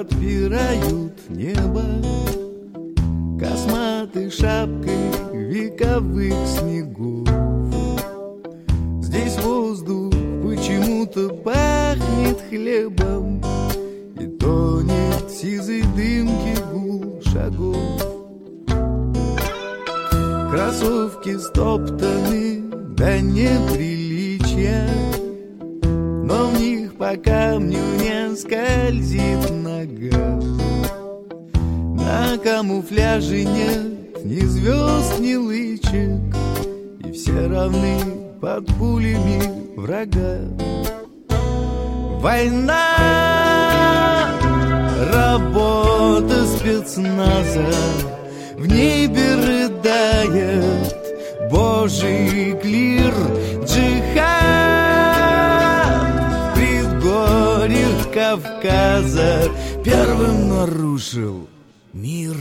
подпирают небо косматой шапкой вековых снегов. Здесь воздух почему-то пахнет хлебом и тонет в сизой дымке гул шагов. Кроссовки стоптаны до неприличия, но в них по камню не скользит нога. На камуфляже нет ни звезд, ни лычек, и все равны под пулями врага. Война, работа спецназа, в небе рыдает Божий клир. Джихад в предгорьях Кавказа первым нарушил мир.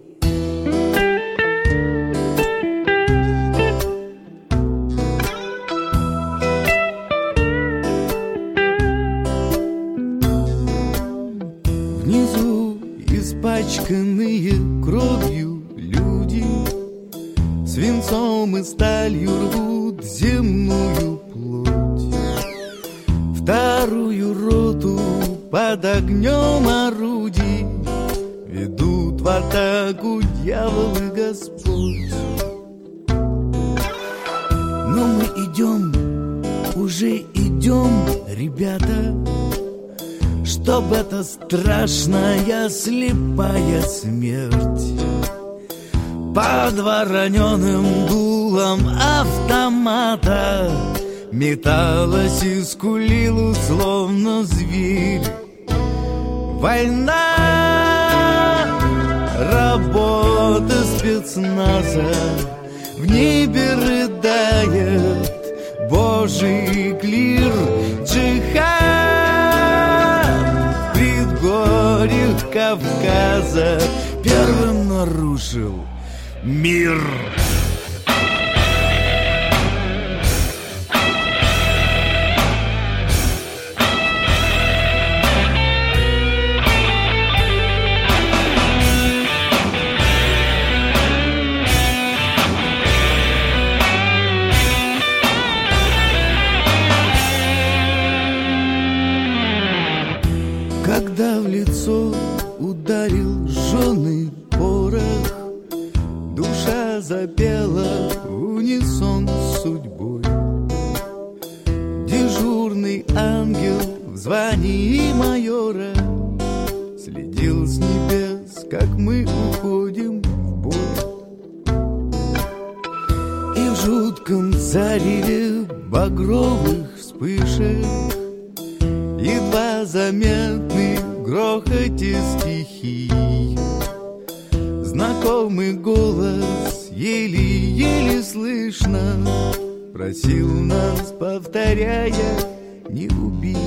Внизу испачканные кровью люди свинцом и сталью рвут земную плоть. Вторую роту под огнем орудий ведут в атаку дьявол и Господь. Но мы идем, уже идем, ребята, чтоб эта страшная слепая смерть под вороненым дулом автомата металась и скулила, словно зверь. Война, работа спецназа, в небе рыдает Божий клир. Джихад в предгорьях Кавказа первым нарушил мир. Когда в лицо ударил жженый порох, душа запела в унисон с судьбой. Дежурный ангел в звании майора следил с небес, как мы уходим в бой. И в жутком зареве багровых вспышек едва заметный в грохоте стихий знакомый голос еле-еле слышно просил нас, повторяя: не убей.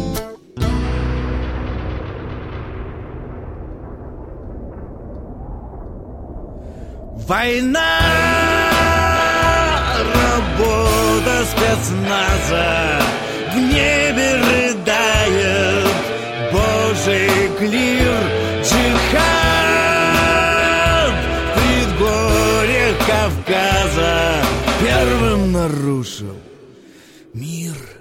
Война, работа спецназа, в небе рыдает Божий клир. Джихад в предгорьях Кавказа первым нарушил мир.